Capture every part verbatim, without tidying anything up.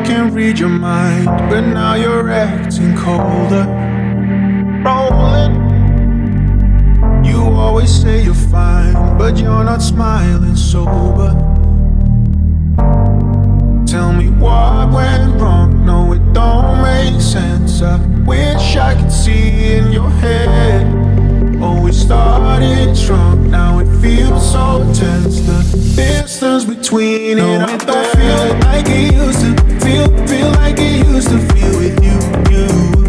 can read your mind, but now you're acting colder. Rolling. You always say you're fine, but you're not smiling sober. Tell me what went wrong, no it don't make sense. I wish I could see in your head. Oh, we started strong, now it feels so tense. The distance between it, I don't feel like it used to. Feel, feel like it used to feel with you, you.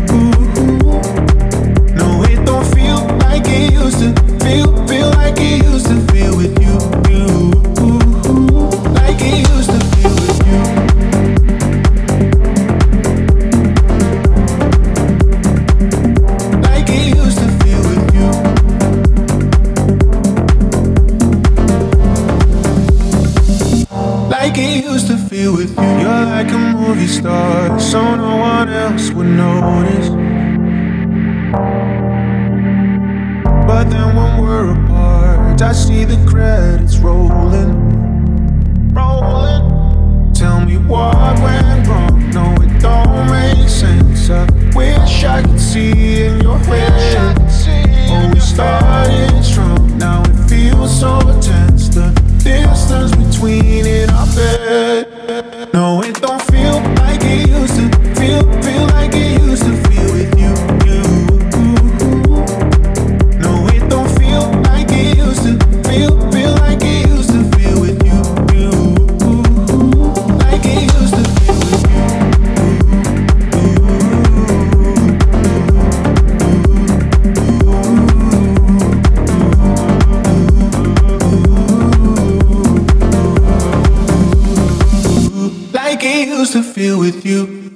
No, it don't feel like it used to. Feel, feel like it used to feel with you, you. Like it used to feel with you. Like it used to feel with you. Like it used to feel with you. You're like a movie star, so no one else would notice. But then when we're apart, I see the credits rolling, rolling. Tell me what went wrong, no it don't make sense. I wish I could see in your head. Oh, we started strong, now it feels so tense. The distance between it, I bet. No, it don't feel like it used to. Feel, feel like it used to feel with you, you. No, it don't feel like it used to. Feel, feel like it used to feel with you, you. Like it used to feel with you. Like it used to feel with you.